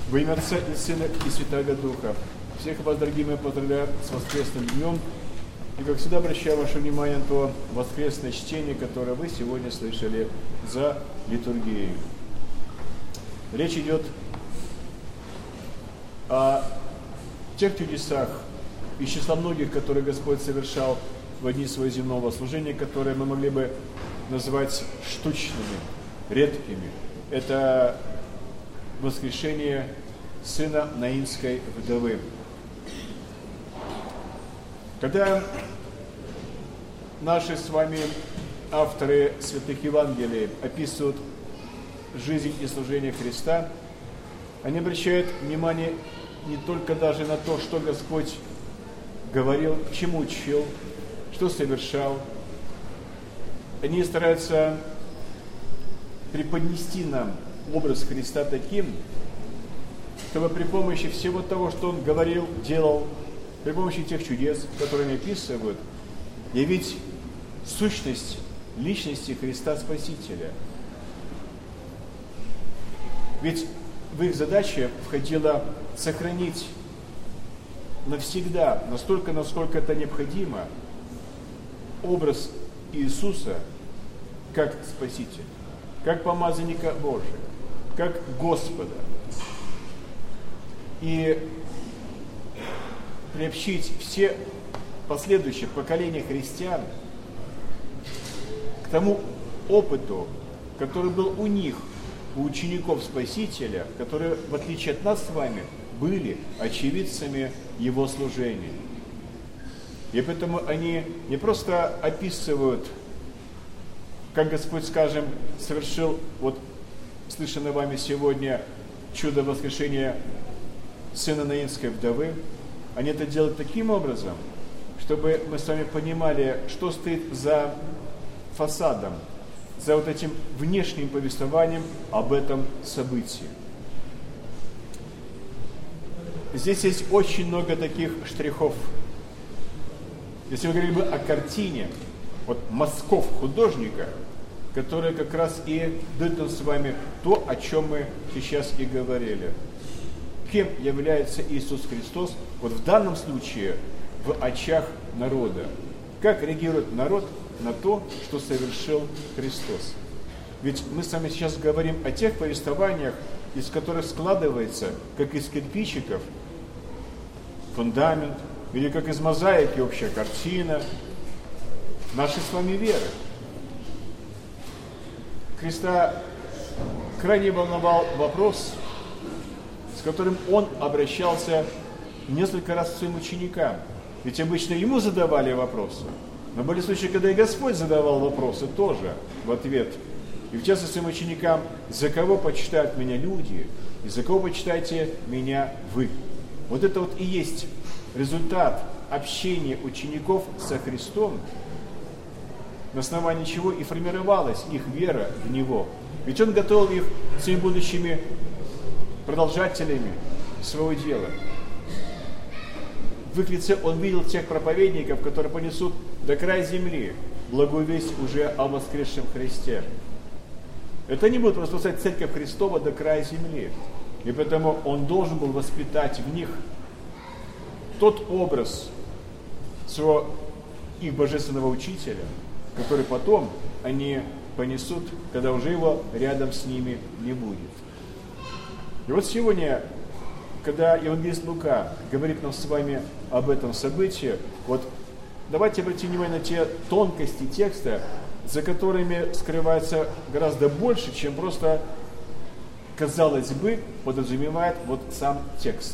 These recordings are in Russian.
Во имя Отца и Сына и Святаго Духа. Всех вас, дорогие мои, поздравляю с воскресным днем. И, как всегда, обращаю ваше внимание на то воскресное чтение, которое вы сегодня слышали за литургией. Речь идет о тех чудесах из числа многих, которые Господь совершал в дни своего земного служения, которые мы могли бы назвать штучными, редкими. Это воскрешение сына Наинской вдовы. Когда наши с вами авторы святых Евангелий описывают жизнь и служение Христа, они обращают внимание не только даже на то, что Господь говорил, чему учил, что совершал. Они стараются преподнести нам образ Христа таким, чтобы при помощи всего того, что Он говорил, делал, при помощи тех чудес, которые они описывают, явить сущность личности Христа Спасителя. Ведь в их задачу входило сохранить навсегда, настолько, насколько это необходимо, образ Иисуса как Спасителя, как помазанника Божия, как Господа. И приобщить все последующие поколения христиан к тому опыту, который был у них, у учеников Спасителя, которые, в отличие от нас с вами, были очевидцами Его служения. И поэтому они не просто описывают, как Господь, скажем, совершил, вот слышанное вами сегодня, чудо воскрешения сына Наинской вдовы, они это делают таким образом, чтобы мы с вами понимали, что стоит за фасадом, за вот этим внешним повествованием об этом событии. Здесь есть очень много таких штрихов. Если мы говорили бы о картине, вот мазков художника, которые как раз и дают нам с вами то, о чем мы сейчас и говорили. Кем является Иисус Христос, вот в данном случае, в очах народа? Как реагирует народ на то, что совершил Христос? Ведь мы с вами сейчас говорим о тех повествованиях, из которых складывается, как из кирпичиков, фундамент, или как из мозаики общая картина нашей с вами веры. Христа крайне волновал вопрос, с которым Он обращался несколько раз к своим ученикам. Ведь обычно Ему задавали вопросы, но были случаи, когда и Господь задавал вопросы тоже в ответ. И в частности своим ученикам: «За кого почитают меня люди, и за кого почитаете меня вы?» Вот это вот и есть результат общения учеников со Христом, на основании чего и формировалась их вера в Него. Ведь Он готовил их своими будущими продолжателями своего дела. В их лице Он видел тех проповедников, которые понесут до края земли благую весть уже о воскресшем Христе. Это не будет распространять Церковь Христова до края земли. И поэтому Он должен был воспитать в них тот образ своего их божественного учителя, который потом они понесут, когда уже его рядом с ними не будет. И вот сегодня, когда евангелист Лука говорит нам с вами об этом событии, вот давайте обратим внимание на те тонкости текста, за которыми скрывается гораздо больше, чем просто, казалось бы, подразумевает вот сам текст.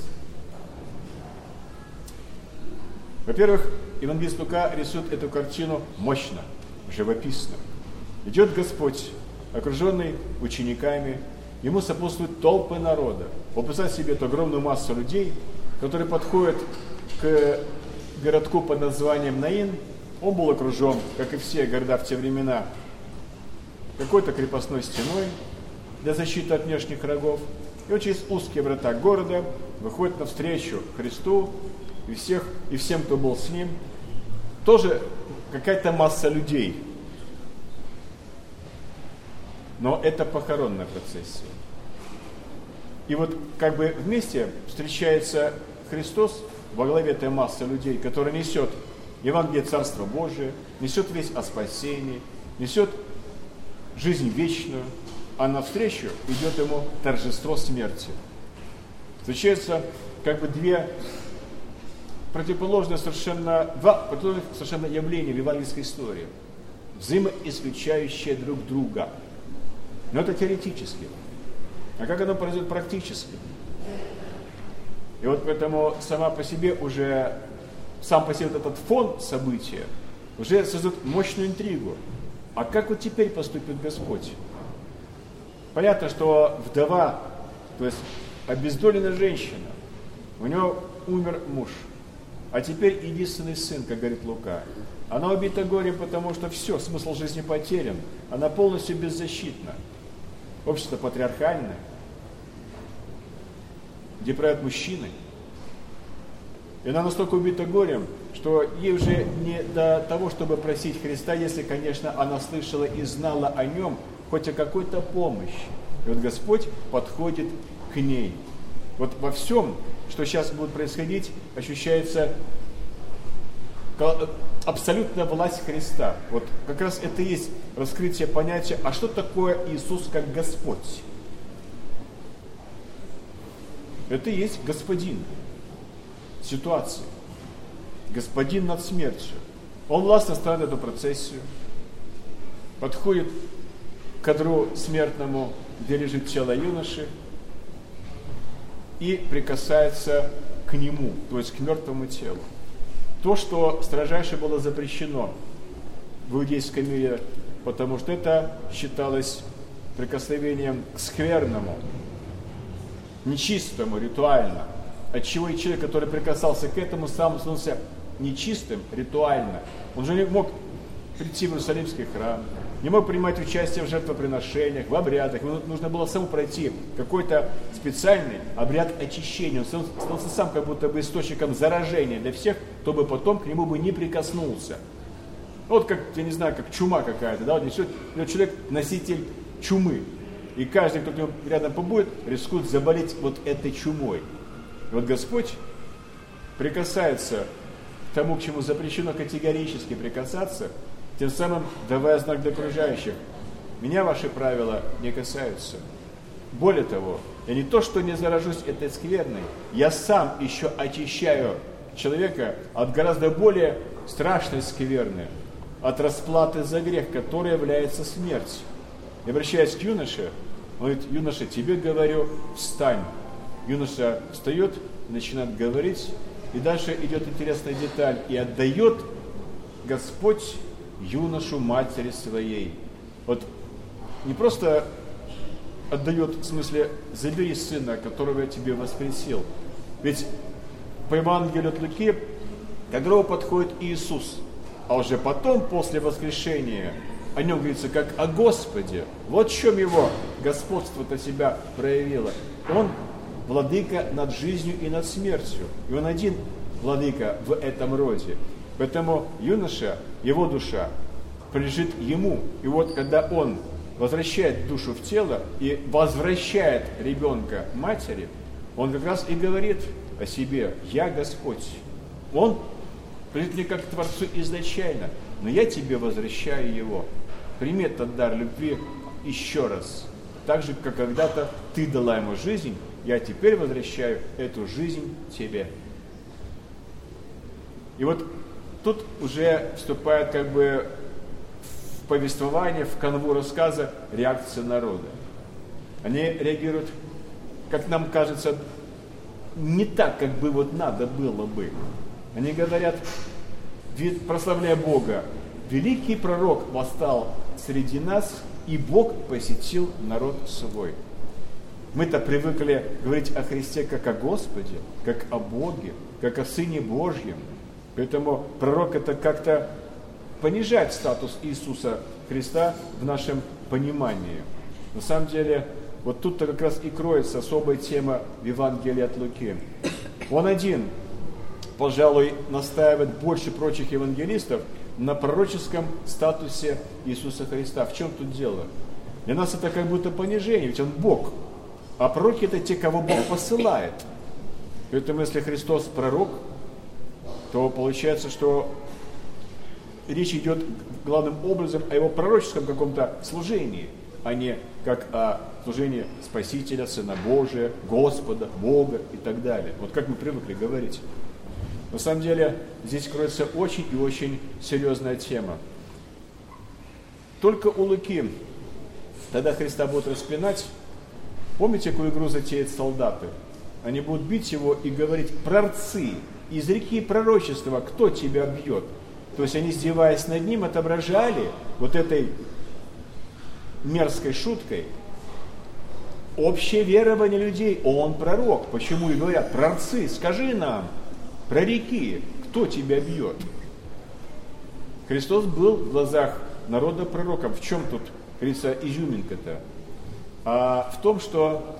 Во-первых, евангелист Лука рисует эту картину мощно, живописно. Идет Господь, окруженный учениками, Ему сопутствуют толпы народа. Вот представьте себе эту огромную массу людей, которые подходят к городку под названием Наин. Он был окружен, как и все города в те времена, какой-то крепостной стеной для защиты от внешних врагов. И вот через узкие врата города выходит навстречу Христу и всем, кто был с Ним, тоже какая-то масса людей. Но это похоронная процессия. И вот как бы вместе встречается Христос во главе этой массы людей, который несет Евангелие Царства Божия, несет весть о спасении, несет жизнь вечную, а навстречу идет ему торжество смерти. Встречаются как бы два противоположных совершенно явления в евангельской истории, взаимоисключающие друг друга. Но это теоретически. А как оно произойдет практически? И вот поэтому сам по себе вот этот фон события уже создает мощную интригу. А как вот теперь поступит Господь? Понятно, что вдова, то есть обездоленная женщина, у нее умер муж, а теперь единственный сын, как говорит Лука. Она убита горем, потому что все, смысл жизни потерян, она полностью беззащитна. Общество патриархальное, где правят мужчины. И она настолько убита горем, что ей уже не до того, чтобы просить Христа, если, конечно, она слышала и знала о нем хоть о какой-то помощи. И вот Господь подходит к ней. Вот во всем, что сейчас будет происходить, ощущается абсолютная власть Христа. Вот как раз это и есть раскрытие понятия, а что такое Иисус как Господь? Это и есть Господин ситуации. Господин над смертью. Он властно ставит эту процессию, подходит к одру смертному, где лежит тело юноши, и прикасается к нему, то есть к мертвому телу. То, что строжайше было запрещено в иудейском мире, потому что это считалось прикосновением к скверному, нечистому, ритуально. Отчего и человек, который прикасался к этому, сам становился нечистым ритуально. Он же не мог прийти в Иерусалимский храм, не мог принимать участие в жертвоприношениях, в обрядах. Ему нужно было самому пройти какой-то специальный обряд очищения. Он становился сам как будто бы источником заражения для всех, кто бы потом к нему бы не прикоснулся. Вот как, я не знаю, как чума какая-то, да, вот человек носитель чумы. И каждый, кто к нему рядом побудет, рискует заболеть вот этой чумой. И вот Господь прикасается к тому, к чему запрещено категорически прикасаться, тем самым давая знак для окружающих. Меня ваши правила не касаются. Более того, я не то, что не заражусь этой скверной, я сам еще очищаю человека от гораздо более страшной скверны, от расплаты за грех, которая является смерть. И обращаясь к юноше, он говорит: юноша, тебе говорю, встань. Юноша встает, начинает говорить, и дальше идет интересная деталь, и отдает Господь юношу матери своей. Вот не просто отдает, в смысле, забери сына, которого я тебе воскресил. Ведь по Евангелию от Луки к гробу подходит Иисус, а уже потом, после воскрешения, о нем говорится как о Господе. Вот в чем его господство-то себя проявило. Он владыка над жизнью и над смертью. И он один владыка в этом роде. Поэтому юноша, его душа принадлежит ему. И вот когда он возвращает душу в тело и возвращает ребенка матери, он как раз и говорит о себе: «Я Господь». Он принадлежит мне как Творцу изначально, но я тебе возвращаю его. Прими этот дар любви еще раз. Так же, как когда-то ты дала ему жизнь, я теперь возвращаю эту жизнь тебе. И вот тут уже вступает как бы в повествование, в канву рассказа реакция народа. Они реагируют, как нам кажется, не так, как бы вот надо было бы. Они говорят, прославляя Бога: великий пророк восстал среди нас, и Бог посетил народ свой. Мы-то привыкли говорить о Христе как о Господе, как о Боге, как о Сыне Божьем. Поэтому пророк — это как-то понижает статус Иисуса Христа в нашем понимании. На самом деле, вот тут-то как раз и кроется особая тема в Евангелии от Луки. Он один, пожалуй, настаивает больше прочих евангелистов на пророческом статусе Иисуса Христа. В чем тут дело? Для нас это как будто понижение, ведь Он Бог. А пророки это те, кого Бог посылает. Поэтому если Христос пророк, то получается, что речь идет главным образом о его пророческом каком-то служении, а не как о служении Спасителя, Сына Божия, Господа, Бога и так далее. Вот как мы привыкли говорить. На самом деле здесь кроется очень и очень серьезная тема. Только у Луки, тогда Христа будут распинать, помните, какую игру затеют солдаты? Они будут бить его и говорить: прорцы, изреки пророчества, кто тебя бьет? То есть они, издеваясь над ним, отображали вот этой мерзкой шуткой общее верование людей. Он пророк. Почему и говорят: прорцы, скажи нам, пророки, кто тебя бьет? Христос был в глазах народа пророком. В чем тут, говорится, изюминка-то? А в том, что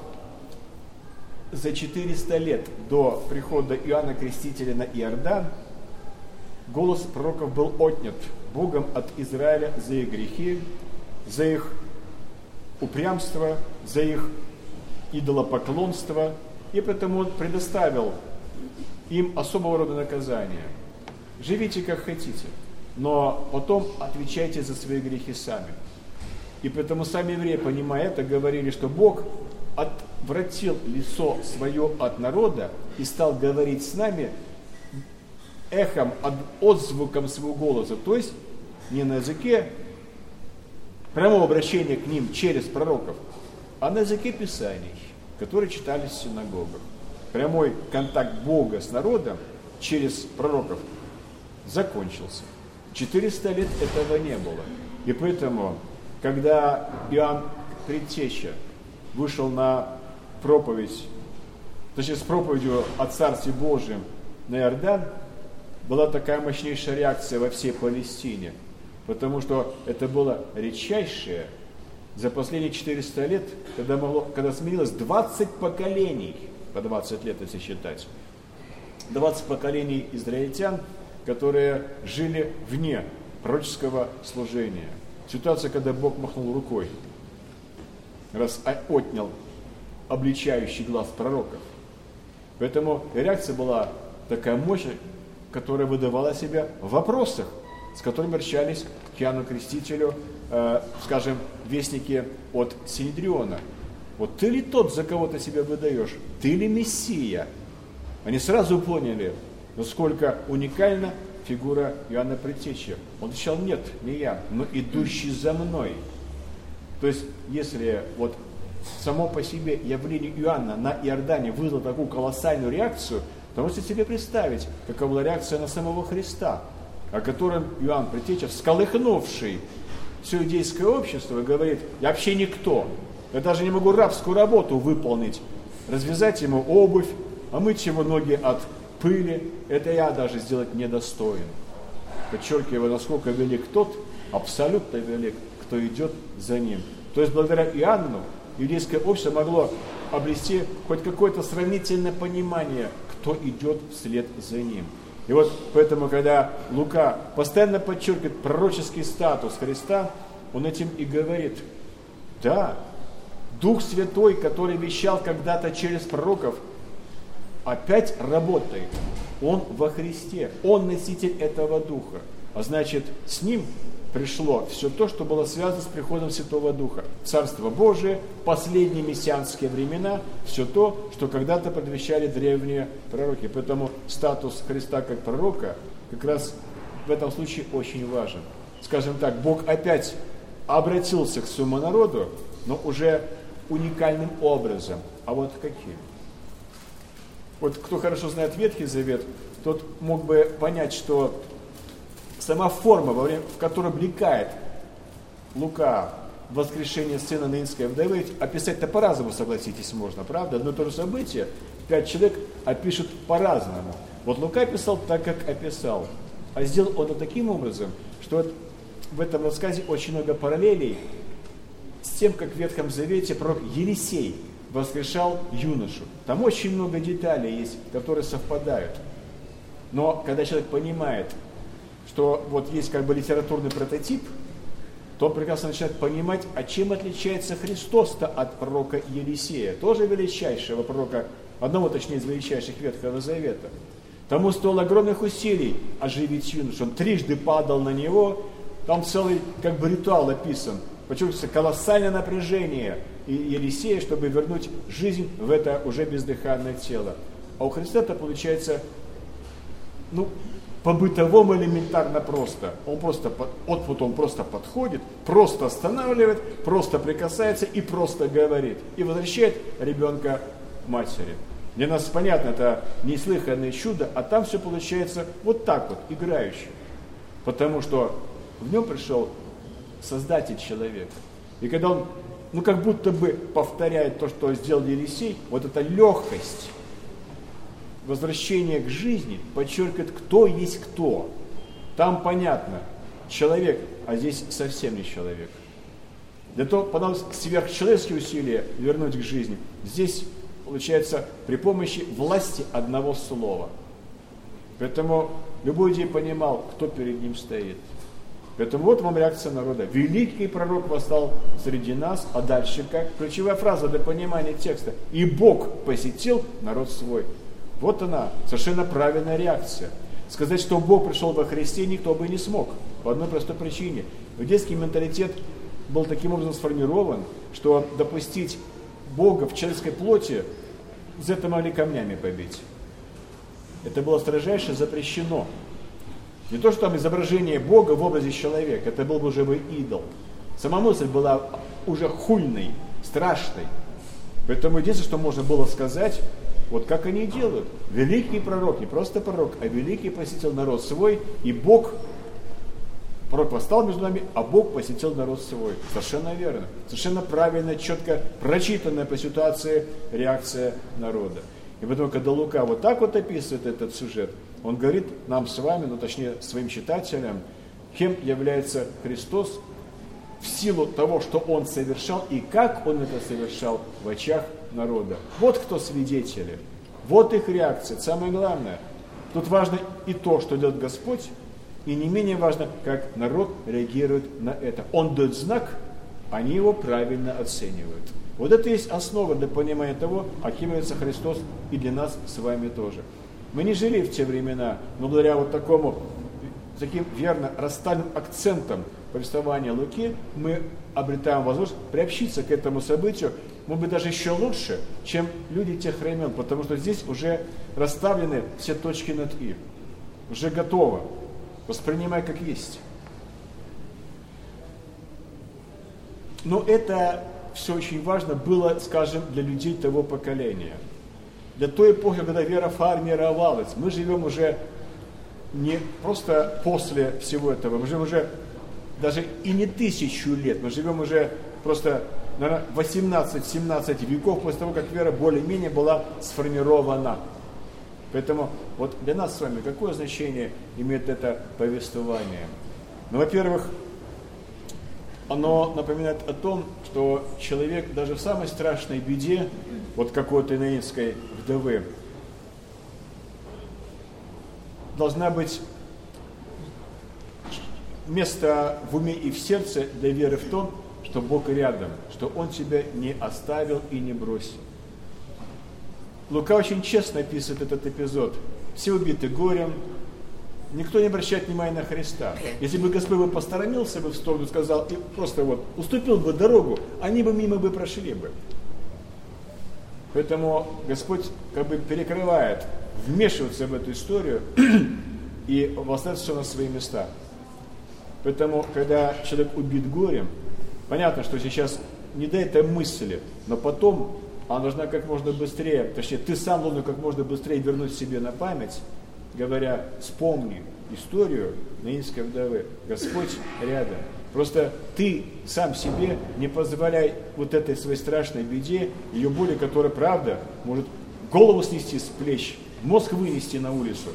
за 400 лет до прихода Иоанна Крестителя на Иордан голос пророков был отнят Богом от Израиля за их грехи, за их упрямство, за их идолопоклонство, и поэтому Он предоставил им особого рода наказания. Живите как хотите, но потом отвечайте за свои грехи сами. И поэтому сами евреи, понимая это, говорили, что Бог отвратил лицо свое от народа и стал говорить с нами эхом, отзвуком своего голоса, то есть не на языке прямого обращения к ним через пророков, а на языке Писаний, которые читались в синагогах. Прямой контакт Бога с народом через пророков закончился. 400 лет этого не было. И поэтому, когда Иоанн Предтеча вышел на проповедь, точнее с проповедью о Царстве Божьем на Иордан, была такая мощнейшая реакция во всей Палестине, потому что это было редчайшее за последние 400 лет, когда сменилось 20 поколений, по 20 лет если считать, 20 поколений израильтян, которые жили вне пророческого служения. Ситуация, когда Бог махнул рукой, раз отнял обличающий глаз пророков. Поэтому реакция была такая мощная, которая выдавала себя в вопросах, с которыми обращались к Иоанну Крестителю, скажем, вестники от Синедриона. Вот ты ли тот, за кого ты себя выдаешь? Ты ли Мессия? Они сразу поняли, насколько уникальна фигура Иоанна Предтечи. Он отвечал: нет, не я, но идущий за мной. То есть, если вот само по себе явление Иоанна на Иордане вызвало такую колоссальную реакцию, то можете себе представить, какова была реакция на самого Христа, о котором Иоанн Предтеча, всколыхнувший все иудейское общество, говорит: я вообще никто, я даже не могу рабскую работу выполнить, развязать ему обувь, омыть его ноги от пыли, это я даже сделать недостоин. Подчеркиваю, насколько велик тот, абсолютно велик, кто идет за ним. То есть благодаря Иоанну иудейское общество могло обрести хоть какое-то сравнительное понимание, кто идет вслед за ним. И вот поэтому, когда Лука постоянно подчеркивает пророческий статус Христа, он этим и говорит: да, Дух Святой, который вещал когда-то через пророков, опять работает. Он во Христе, Он носитель этого Духа. А значит, с Ним пришло все то, что было связано с приходом Святого Духа. Царство Божие, последние мессианские времена, все то, что когда-то предвещали древние пророки. Поэтому статус Христа как пророка как раз в этом случае очень важен. Скажем так, Бог опять обратился к своему народу, но уже уникальным образом. А вот каким? Вот кто хорошо знает Ветхий Завет, тот мог бы понять, что сама форма, в которой облекает Лука воскрешение сына Наинской вдовы, описать-то по-разному, согласитесь, можно, правда? Одно и то же событие 5 человек опишут по-разному. Вот Лука писал так, как описал. А сделал он это таким образом, что вот в этом рассказе очень много параллелей с тем, как в Ветхом Завете пророк Елисей воскрешал юношу. Там очень много деталей есть, которые совпадают. Но когда человек понимает, что вот есть как бы литературный прототип, то он прекрасно начинает понимать, а чем отличается Христос-то от пророка Елисея, тоже величайшего пророка, одного, точнее, из величайших Ветхого Завета. Тому стоило огромных усилий оживить юношу. Он трижды падал на него, там целый как бы ритуал описан. Почувствуется колоссальное напряжение и Елисея, чтобы вернуть жизнь в это уже бездыханное тело. А у Христа это получается, по-бытовому элементарно просто. Он просто подходит, просто останавливает, просто прикасается и просто говорит. И возвращает ребенка матери. Для нас понятно, это неслыханное чудо, а там все получается вот так вот, играюще. Потому что в нем пришел Создатель человека. И когда он, как будто бы повторяет то, что сделал Елисей, вот эта легкость, возвращение к жизни подчеркивает, кто есть кто. Там понятно, человек, а здесь совсем не человек. Для того понадобилось сверхчеловеческие усилия вернуть к жизни. Здесь получается при помощи власти одного слова. Поэтому любой иудей понимал, кто перед ним стоит. Поэтому вот вам реакция народа. Великий пророк восстал среди нас, а дальше как? Ключевая фраза для понимания текста. И Бог посетил народ свой. Вот она, совершенно правильная реакция. Сказать, что Бог пришел во Христе, никто бы не смог. По одной простой причине. Иудейский менталитет был таким образом сформирован, что допустить Бога в человеческой плоти, за это могли камнями побить. Это было строжайше запрещено. Не то, что там изображение Бога в образе человека, это был бы уже идол. Сама мысль была уже хульной, страшной. Поэтому единственное, что можно было сказать, вот как они делают. Великий пророк, не просто пророк, а великий посетил народ свой, и Бог, пророк восстал между нами, а Бог посетил народ свой. Совершенно верно. Совершенно правильно, четко прочитанная по ситуации реакция народа. И поэтому, когда Лука вот так вот описывает этот сюжет, он говорит нам с вами, точнее своим читателям, кем является Христос в силу того, что Он совершал и как Он это совершал в очах народа. Вот кто свидетели, вот их реакция. Самое главное, тут важно и то, что делает Господь, и не менее важно, как народ реагирует на это. Он дает знак, они его правильно оценивают. Вот это и есть основа для понимания того, а кем является Христос и для нас с вами тоже. Мы не жили в те времена, но благодаря вот таким верно расставленным акцентам повествования Луки, мы обретаем возможность приобщиться к этому событию, может быть, даже еще лучше, чем люди тех времен, потому что здесь уже расставлены все точки над «и». Уже готово. Воспринимай как есть. Но это все очень важно было, скажем, для людей того поколения. Для той эпохи, когда вера формировалась. Мы живем уже не просто после всего этого, мы живем уже даже и не 1000 лет, мы живем уже просто, наверное, 18-17 веков после того, как вера более-менее была сформирована. Поэтому вот для нас с вами какое значение имеет это повествование? Во-первых, оно напоминает о том, что человек даже в самой страшной беде, вот какой-то наинской вдовы, должна быть место в уме и в сердце для веры в том, что Бог рядом, что Он тебя не оставил и не бросил. Лука очень честно описывает этот эпизод. Все убиты горем, никто не обращает внимания на Христа. Если бы Господь бы посторонился бы в сторону, сказал, и просто уступил бы дорогу, они бы мимо бы прошли бы. Поэтому Господь перекрывает, вмешивается в эту историю и восставит все на свои места. Поэтому, когда человек убит горем, понятно, что сейчас не до этой мысли, но потом она должна как можно быстрее, точнее, ты сам должен как можно быстрее вернуть себе на память, говоря, вспомни историю наинской вдовы. Господь рядом. Просто ты сам себе не позволяй вот этой своей страшной беде, ее боли, которая, правда, может голову снести с плеч, мозг вынести на улицу,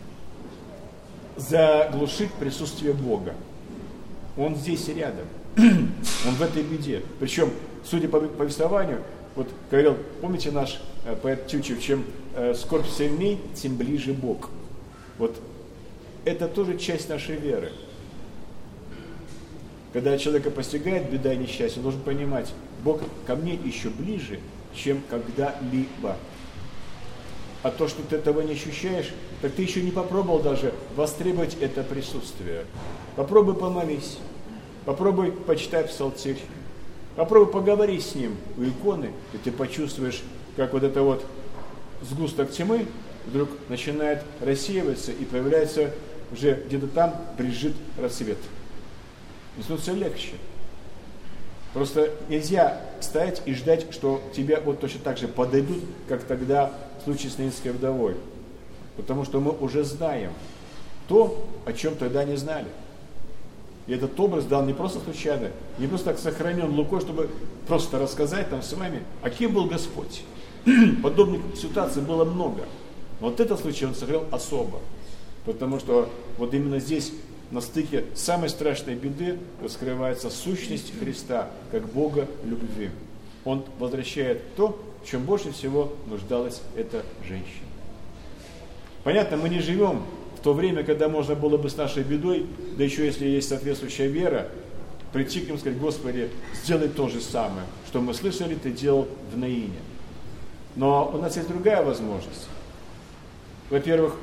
заглушить присутствие Бога. Он здесь рядом. Он в этой беде. Причем, судя по повествованию, вот говорил, помните наш поэт Тютчев, чем скорбь сильней, тем ближе Бог. Вот это тоже часть нашей веры. когда человека постигает беда и несчастье, он должен понимать, Бог ко мне еще ближе, чем когда-либо. А то, что ты этого не ощущаешь, так ты еще не попробовал даже востребовать это присутствие. Попробуй помолись, попробуй почитай псалтирь, попробуй поговори с ним у иконы, и ты почувствуешь, как вот это вот сгусток тьмы вдруг начинает рассеиваться и появляется уже где-то там брежит рассвет. И становится легче. Просто нельзя стоять и ждать, что тебе вот точно так же подойдут, как тогда в случае с Наинской вдовой. Потому что мы уже знаем то, о чем тогда не знали. И этот образ дал не просто случайно, не просто так сохранен Лукой, чтобы просто рассказать там с вами, а кем был Господь. Подобных ситуаций было много. Но вот этот случай он сохранил особо. Потому что вот именно здесь, на стыке самой страшной беды, раскрывается сущность Христа, как Бога любви. Он возвращает то, в чем больше всего нуждалась эта женщина. Понятно, мы не живем в то время, когда можно было бы с нашей бедой, да еще если есть соответствующая вера, прийти к ним и сказать: Господи, сделай то же самое, что мы слышали, ты делал в Наине. Но у нас есть другая возможность. Во-первых,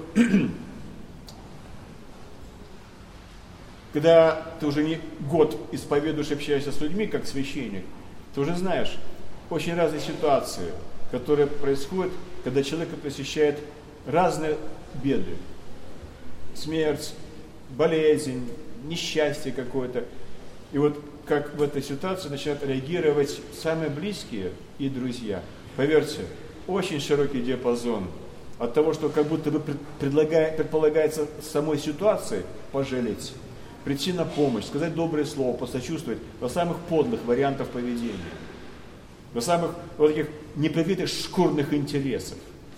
когда ты уже не год исповедуешь, общаешься с людьми, как священник, ты уже знаешь очень разные ситуации, которые происходят, когда человека посещает разные беды. Смерть, болезнь, несчастье какое-то. И вот как в этой ситуации начинают реагировать самые близкие и друзья. Поверьте, очень широкий диапазон от того, что как будто бы предполагается самой ситуацией пожалеть, прийти на помощь, сказать доброе слово, посочувствовать, до самых подлых вариантов поведения, до самых вот таких непривитых шкурных интересов.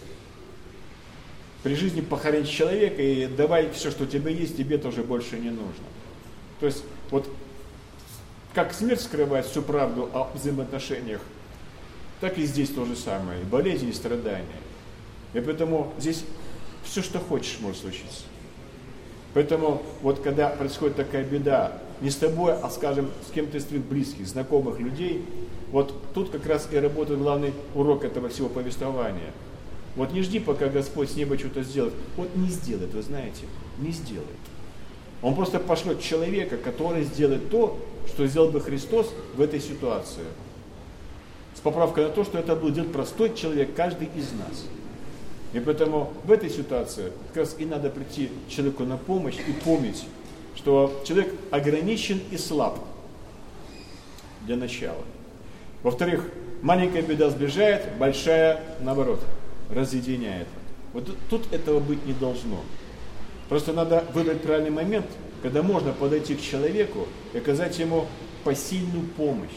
При жизни похоронить человека и давай все, что у тебя есть, тебе тоже больше не нужно. То есть вот как смерть скрывает всю правду о взаимоотношениях, так и здесь то же самое, и болезнь, и страдания. И поэтому здесь все, что хочешь, может случиться. Поэтому вот когда происходит такая беда, не с тобой, а, скажем, с кем-то из твоих близких, знакомых людей, вот тут как раз и работает главный урок этого всего повествования. Вот не жди, пока Господь с неба что-то сделает. Вот не сделает, вы знаете, не сделает. Он просто пошлет человека, который сделает то, что сделал бы Христос в этой ситуации. С поправкой на то, что это будет делать простой человек, каждый из нас. И поэтому в этой ситуации как раз и надо прийти человеку на помощь и помнить, что человек ограничен и слаб для начала. Во-вторых, маленькая беда сближает, большая, наоборот, разъединяет. Вот тут этого быть не должно. Просто надо выбрать правильный момент, когда можно подойти к человеку и оказать ему посильную помощь.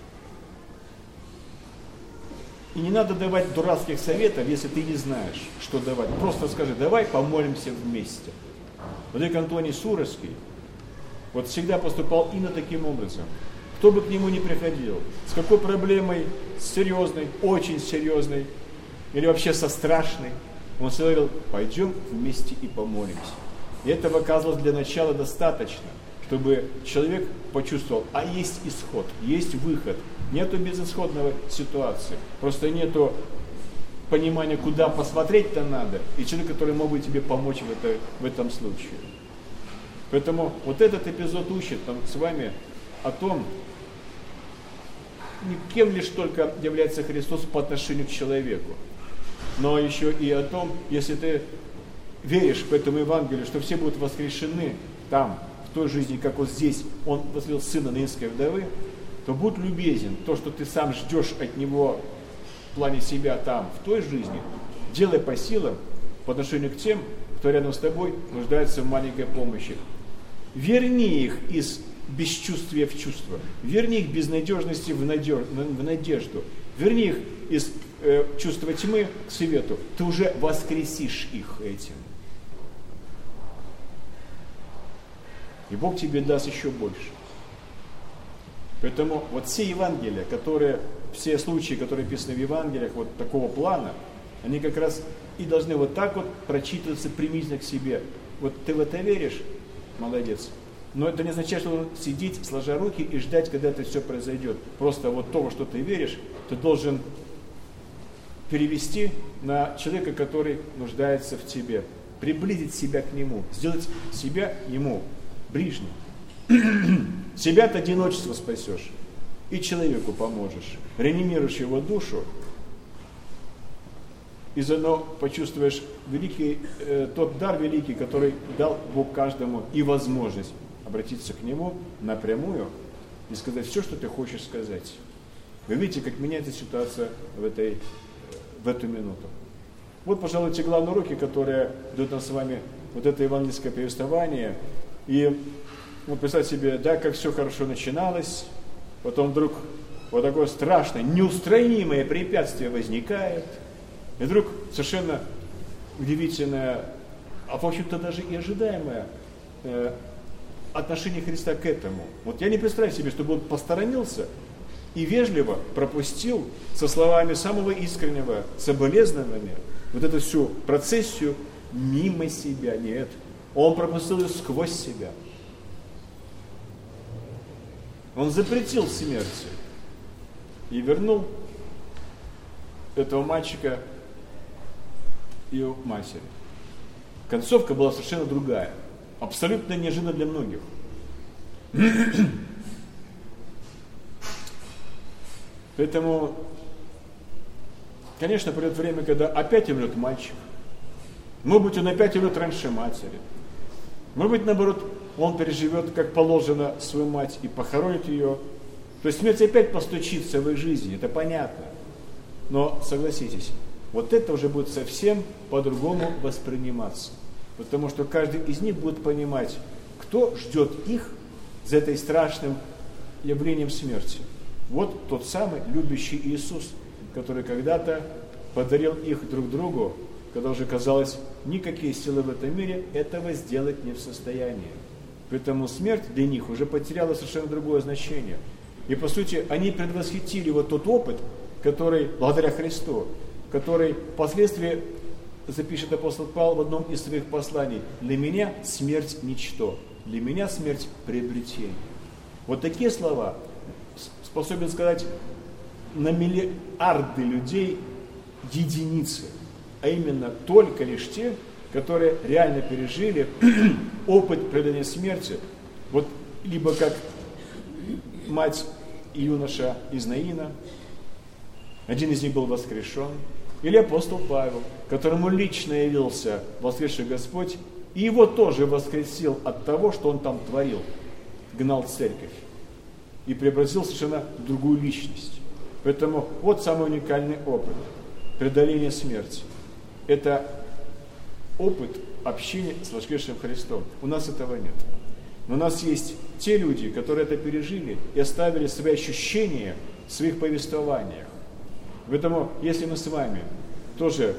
И не надо давать дурацких советов, если ты не знаешь, что давать. Просто скажи: давай помолимся вместе. Владыка Антоний Суровский вот всегда поступал именно таким образом. Кто бы к нему ни приходил, с какой проблемой, серьезной, очень серьезной, или вообще со страшной, он всегда говорил: пойдем вместе и помолимся. И этого оказалось для начала достаточно, чтобы человек почувствовал: а есть исход, есть выход. Нету безысходной ситуации, просто нету понимания, куда посмотреть-то надо, и человек, который мог бы тебе помочь в этом случае. Поэтому вот этот эпизод учит с вами о том, не кем лишь только является Христос по отношению к человеку, но еще и о том, если ты веришь в этому Евангелию, что все будут воскрешены там, в той жизни, как вот здесь Он воскресил сына Наинской вдовы, то будь любезен, то, что ты сам ждешь от него в плане себя там, в той жизни, делай по силам по отношению к тем, кто рядом с тобой нуждается в маленькой помощи. Верни их из бесчувствия в чувство, верни их безнадежности в надежду, верни их из чувства тьмы к свету. Ты уже воскресишь их этим. И Бог тебе даст еще больше. Поэтому вот все Евангелия, все случаи, которые описаны в Евангелиях вот такого плана, они как раз и должны вот так вот прочитываться применительно к себе. Вот ты в это веришь? Молодец. Но это не означает, что нужно сидеть, сложа руки и ждать, когда это все произойдет. Просто вот то, во что ты веришь, ты должен перевести на человека, который нуждается в тебе. Приблизить себя к нему, сделать себя ему ближним. Себя от одиночества спасешь и человеку поможешь. Реанимируешь его душу, и заодно почувствуешь тот дар великий, который дал Бог каждому, и возможность обратиться к Нему напрямую и сказать все, что ты хочешь сказать. Вы видите, как меняется ситуация в эту минуту. Вот, пожалуй, те главные уроки, которые дают нам с вами вот это евангельское повествование. И вот представьте себе, да, как все хорошо начиналось, потом вдруг вот такое страшное, неустранимое препятствие возникает, и вдруг совершенно удивительное, а в общем-то даже и ожидаемое отношение Христа к этому. Вот я не представляю себе, чтобы он посторонился и вежливо пропустил со словами самого искреннего соболезнования вот эту всю процессию мимо себя. Нет, он пропустил ее сквозь себя. Он запретил смерти и вернул этого мальчика ее матери. Концовка была совершенно другая. Абсолютно неожиданно для многих. Поэтому, конечно, придет время, когда опять умрет мальчик. Может быть, он опять умрет раньше матери. Может быть, наоборот, он переживет, как положено, свою мать и похоронит ее. То есть смерть опять постучится в их жизни, это понятно. Но согласитесь, вот это уже будет совсем по-другому восприниматься. Потому что каждый из них будет понимать, кто ждет их за этой страшным явлением смерти. Вот тот самый любящий Иисус, который когда-то подарил их друг другу, когда уже казалось, никакие силы в этом мире этого сделать не в состоянии. Поэтому смерть для них уже потеряла совершенно другое значение. И по сути они предвосхитили вот тот опыт, который, благодаря Христу, который впоследствии запишет апостол Павел в одном из своих посланий: «Для меня смерть ничто, для меня смерть приобретение». Вот такие слова способен сказать на миллиарды людей единицы, а именно только лишь те, которые реально пережили опыт преодоления смерти, вот либо как мать и юноша из Наина, один из них был воскрешен, или апостол Павел, которому лично явился воскресший Господь, и его тоже воскресил от того, что он там творил, гнал церковь и преобразил совершенно в другую личность. Поэтому вот самый уникальный опыт преодоления смерти. Это опыт общения с воскресшим Христом. У нас этого нет. Но у нас есть те люди, которые это пережили и оставили свои ощущения в своих повествованиях. Поэтому, если мы с вами тоже,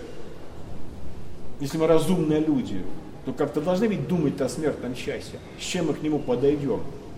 если мы разумные люди, то как-то должны ведь думать о смертном часе, с чем мы к нему подойдем.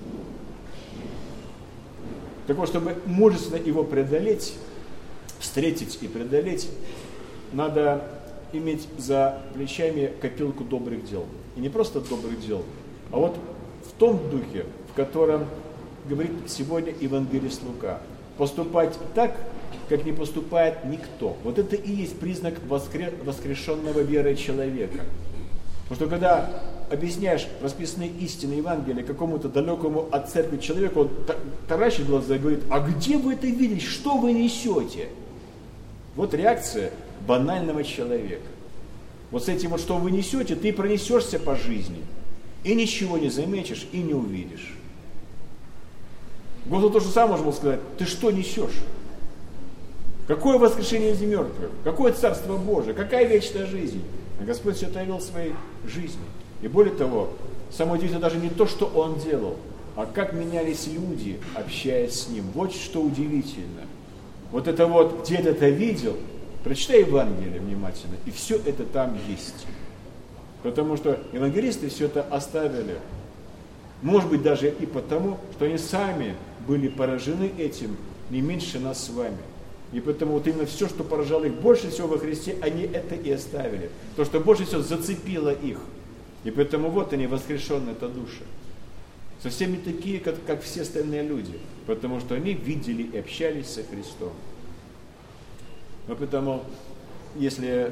Так вот, чтобы мужественно его преодолеть, встретить и преодолеть, надо иметь за плечами копилку добрых дел. И не просто добрых дел, а вот в том духе, в котором говорит сегодня евангелист Лука. Поступать так, как не поступает никто. Вот это и есть признак воскрешенного верой человека. Потому что когда объясняешь расписные истины Евангелия какому-то далекому от церкви человеку, он таращит глаза и говорит: а где вы это видели, что вы несете? Вот реакция банального человека. Вот с этим вот, что вы несете, ты пронесешься по жизни и ничего не заметишь и не увидишь. Господу то же самое можно было сказать: ты что несешь? Какое воскрешение из мертвых? Какое Царство Божие? Какая вечная жизнь? А Господь все это явил в своей жизни. И более того, самое удивительное даже не то, что Он делал, а как менялись люди, общаясь с Ним. Вот что удивительно. Вот это вот, где ты это видел, прочитай Евангелие внимательно, и все это там есть. Потому что евангелисты все это оставили. Может быть, даже и потому, что они сами были поражены этим не меньше нас с вами. И поэтому вот именно все, что поражало их больше всего во Христе, они это и оставили. То, что больше всего зацепило их. И поэтому вот они, воскрешенные, это души. Совсем не такие, как все остальные люди. Потому что они видели и общались со Христом. Но потому, если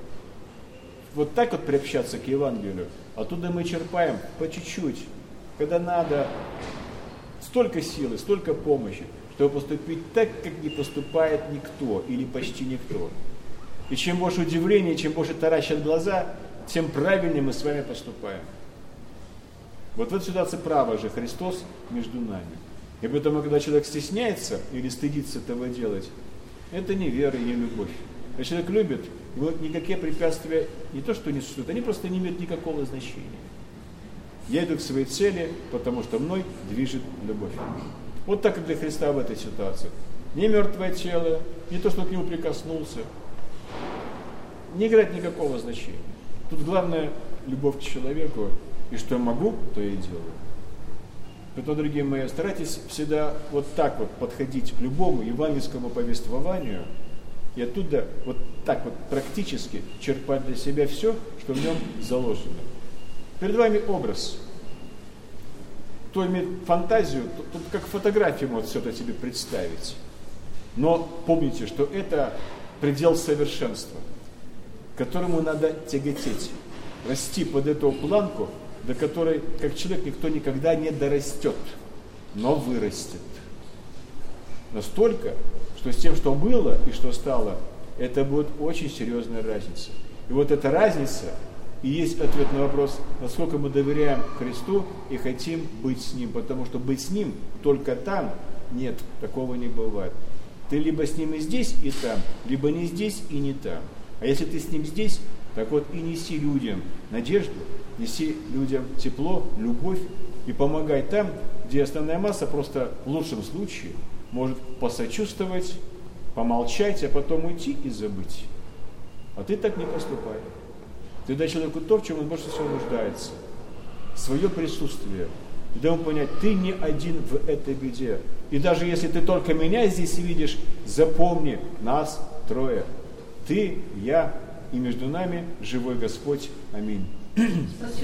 вот так вот приобщаться к Евангелию, оттуда мы черпаем по чуть-чуть, когда надо, столько силы, столько помощи, чтобы поступить так, как не поступает никто или почти никто. И чем больше удивления, чем больше таращат глаза, тем правильнее мы с вами поступаем. Вот в этой ситуации право же Христос между нами. И поэтому, когда человек стесняется или стыдится этого делать, это не вера и не любовь. Когда человек любит, его никакие препятствия не то что не существуют, они просто не имеют никакого значения. Я иду к своей цели, потому что мной движет любовь. Вот так и для Христа в этой ситуации. Не мертвое тело, не то, что к нему прикоснулся, не играет никакого значения. Тут главное любовь к человеку, и что я могу, то я и делаю. Поэтому, дорогие мои, старайтесь всегда вот так вот подходить к любому евангельскому повествованию и оттуда вот так вот практически черпать для себя все, что в нем заложено. Перед вами образ. Кто имеет фантазию, тут как фотографию может все это себе представить. Но помните, что это предел совершенства, к которому надо тяготеть, расти под эту планку, до которой, как человек, никто никогда не дорастет, но вырастет. Настолько, что с тем, что было и что стало, это будет очень серьезная разница. И вот эта разница и есть ответ на вопрос, насколько мы доверяем Христу и хотим быть с Ним. Потому что быть с Ним только там, нет, такого не бывает. Ты либо с Ним и здесь, и там, либо не здесь и не там. А если ты с Ним здесь, так вот и неси людям надежду, неси людям тепло, любовь и помогай там, где основная масса просто в лучшем случае может посочувствовать, помолчать, а потом уйти и забыть. А ты так не поступай. Ты дай человеку то, в чем он больше всего нуждается. Свое присутствие. И дай ему понять, ты не один в этой беде. И даже если ты только меня здесь видишь, запомни, нас трое. Ты, я и между нами живой Господь. Аминь.